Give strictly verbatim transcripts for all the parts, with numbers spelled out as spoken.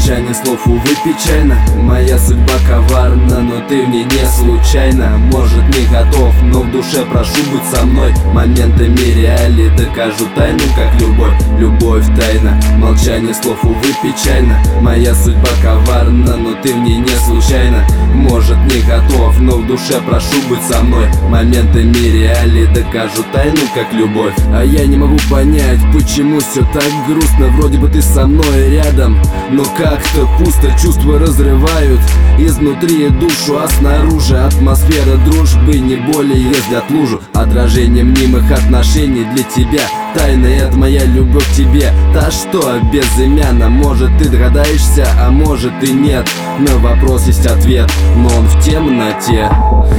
Молчание слов, увы, печально. Моя судьба коварна, но ты в ней не случайно. Может, не готов, но в душе прошу быть со мной. Моментами реали докажу тайну, как любовь. Любовь тайна, молчание слов, увы, печально. Моя судьба коварна, но ты в ней не случайно. Может, не готов, но в душе прошу быть со мной. Моментами реали докажу тайну, как любовь. А я не могу понять, почему все так грустно. Вроде бы ты со мной рядом, но как-то пусто. Чувства разрывают изнутри душу, а снаружи атмосфера дружбы не более взгляд лужу. Отражение мнимых отношений для тебя. Тайна — это моя любовь к тебе. Та, что безымянна. Может, ты догадаешься, а может и нет. На вопрос есть ответ, но он в темноте.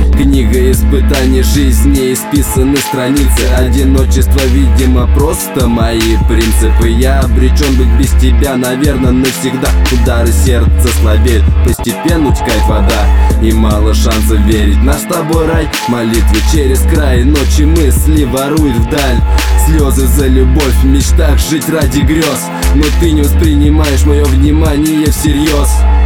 Книга испытаний жизни, исписаны страницы. Одиночество, видимо, просто мои принципы. Я обречен быть без тебя, наверное, навсегда. Удары сердца слабеют, постепенно утекает вода, и мало шансов верить. Наш с тобой рай, молитвы через край. Ночи мысли воруют вдаль. Слезы за любовь, в мечтах жить ради грез. Но ты не воспринимаешь мое внимание всерьез.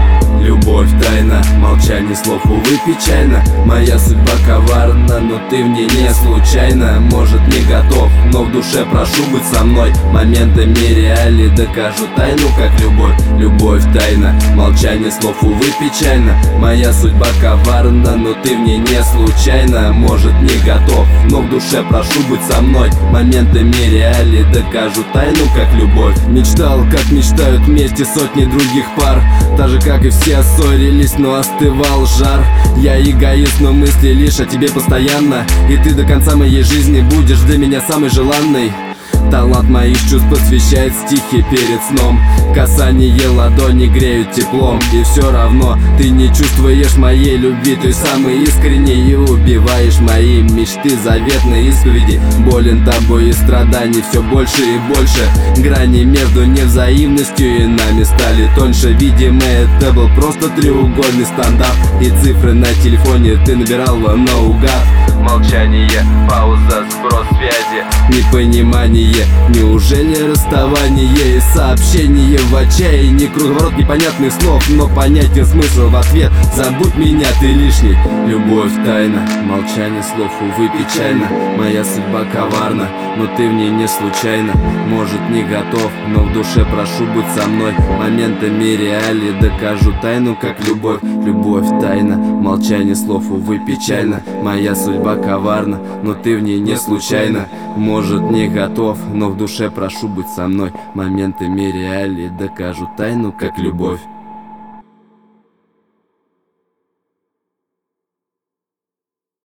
Любовь тайна, молчание слов, увы, печально. Моя судьба коварна, но ты в ней не случайно. Может, не готов, но в душе прошу быть со мной. Моментами реали докажу тайну, как любовь. Любовь тайна, молчание слов, увы, печально. Моя судьба коварна, но ты в ней не случайно. Может, не готов, но в душе прошу быть со мной. Моментами реали докажу тайну, как любовь. Мечтал, как мечтают вместе сотни других пар. Так же, как и все ссорились, но остывал жар. Я эгоист, но мысли лишь о тебе постоянно. И ты до конца моей жизни будешь для меня самой желанной. Талант моих чувств посвящает стихи перед сном. Касание ладони греют теплом. И все равно ты не чувствуешь моей любви. Ты самый искренний и убиваешь мои мечты. Заветные исповеди, болен тобой и страданий все больше и больше. Грани между невзаимностью и нами стали тоньше. Видимо, это был просто треугольный стандартный. И цифры на телефоне ты набирала наугад. Молчание, пауза, сброс связи, непонимание. Неужели расставание и сообщение в отчаянии? Круговорот непонятных слов, но понятен смысл в ответ. Забудь меня, ты лишний. Любовь тайна, молчание слов, увы, печально. Моя судьба коварна, но ты в ней не случайно. Может, не готов, но в душе прошу быть со мной. Моментами реали докажу тайну, как любовь. Любовь тайна, молчание слов, увы, печально. Моя судьба коварна, но ты в ней не случайно. Может, не готов, но в душе прошу быть со мной. Моментами реали докажу тайну, как любовь.